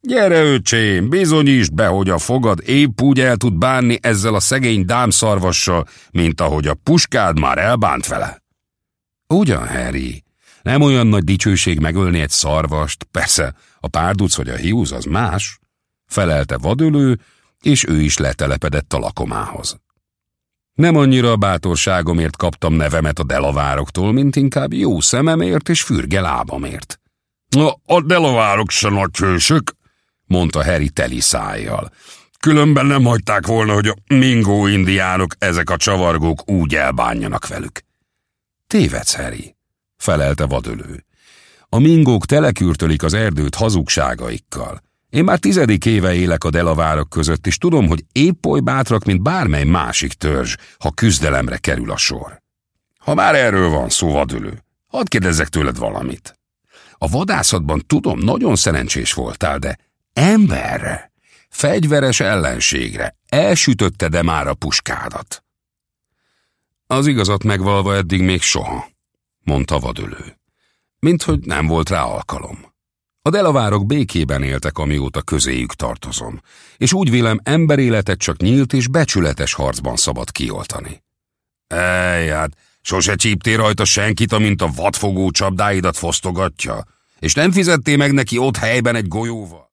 Gyere, öcsém, bizonyítsd be, hogy a fogad épp úgy el tud bánni ezzel a szegény dámszarvassal, mint ahogy a puskád már elbánt vele. Ugyan, Harry, nem olyan nagy dicsőség megölni egy szarvast, persze a párduc vagy a hiúz az más, felelte vadölő, és ő is letelepedett a lakomához. Nem annyira a bátorságomért kaptam nevemet a delavároktól, mint inkább jó szememért és fürge lábamért. A delavárok se nagy hősök, mondta Harry teli szájjal. Különben nem hagyták volna, hogy a mingó indiánok, ezek a csavargók úgy elbánjanak velük. Tévedsz, Harry, felelte vadölő. A mingók telekürtölik az erdőt hazugságaikkal. Én már 10. éve élek a delavárok között, és tudom, hogy épp oly bátrak, mint bármely másik törzs, ha küzdelemre kerül a sor. Ha már erről van szó, vadölő, hadd kérdezzek tőled valamit. A vadászatban tudom, nagyon szerencsés voltál, de emberre, fegyveres ellenségre elsütötted-e már a puskádat? Az igazat megvalva eddig még soha, mondta vadölő. Minthogy nem volt rá alkalom. A delavárok békében éltek, amióta közéjük tartozom, és úgy vélem, emberéletet csak nyílt és becsületes harcban szabad kioltani. Hát, sose csíptél rajta senkit, amint a vadfogó csapdáidat fosztogatja, és nem fizettél meg neki ott helyben egy golyóval?